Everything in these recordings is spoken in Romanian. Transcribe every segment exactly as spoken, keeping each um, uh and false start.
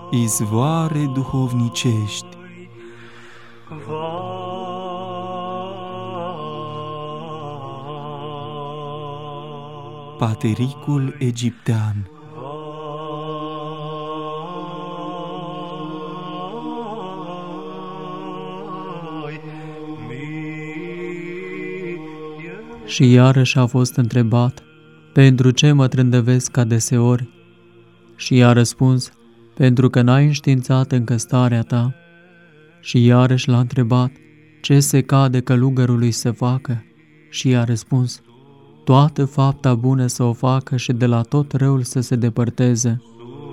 izvoare duhovnicești. Patericul egiptean. Și iarăși a fost întrebat, pentru ce mă trândăvesc adeseori? Și i-a răspuns, pentru că n-ai înștiințat încă starea ta. Și iarăși l-a întrebat, ce se cade călugărului să facă? Și i-a răspuns, toată fapta bună să o facă și de la tot răul să se depărteze.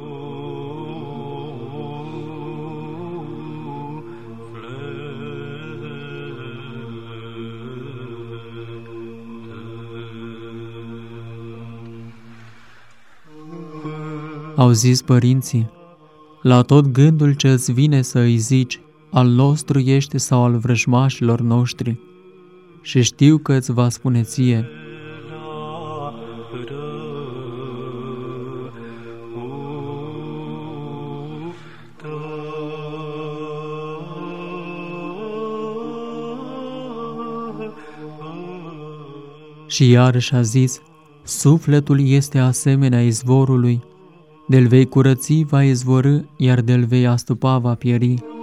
Au zis părinții, la tot gândul ce îți vine să îi zici, al nostru ești sau al vrăjmașilor noștri, și știu că îți va spune ție. Și iarăși a zis, sufletul este asemenea izvorului, de-l vei curăți va izvorî, iar de-l vei astupa va pieri.